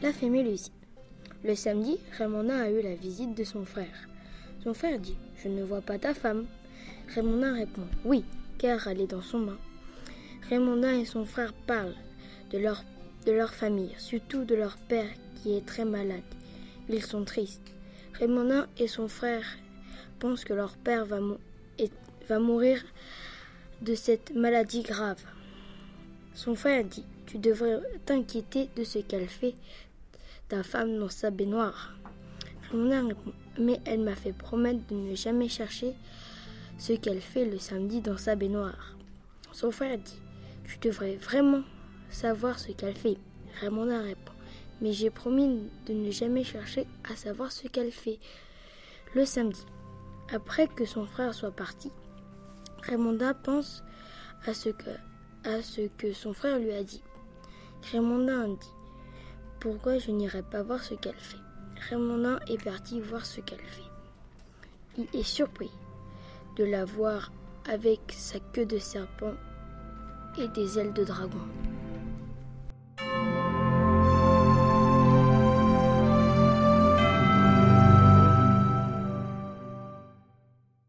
La fée Mélusine. Le samedi, Raymondin a eu la visite de son frère. Son frère dit « Je ne vois pas ta femme ». Raymondin répond « Oui, car elle est dans son bain ». Raymondin et son frère parlent de leur famille, surtout de leur père qui est très malade. Ils sont tristes. Raymondin et son frère pensent que leur père va mourir de cette maladie grave. Son frère dit « Tu devrais t'inquiéter de ce qu'elle fait, ta femme dans sa baignoire ». Raymondin répond « Mais elle m'a fait promettre de ne jamais chercher ce qu'elle fait le samedi dans sa baignoire ». Son frère dit « Tu devrais vraiment savoir ce qu'elle fait ». Raymondin répond « Mais j'ai promis de ne jamais chercher à savoir ce qu'elle fait le samedi ». Après que son frère soit parti, Raymondin pense à ce que son frère lui a dit. Raymondin dit « Pourquoi je n'irai pas voir ce qu'elle fait ?» Raymondin est parti voir ce qu'elle fait. Il est surpris de la voir avec sa queue de serpent et des ailes de dragon.